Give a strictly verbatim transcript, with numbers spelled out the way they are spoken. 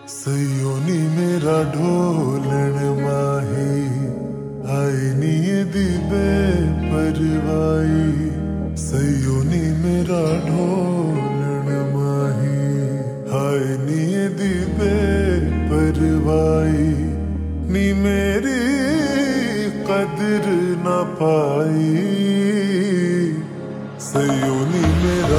सैयो नी मेरा ढोलण माही आए नी दी बेपरवाई। सैयो नी मेरा ढोलण माही आए नी दी बेपरवाई। नी मेरी कदर न पाई। सैयो नी मेरा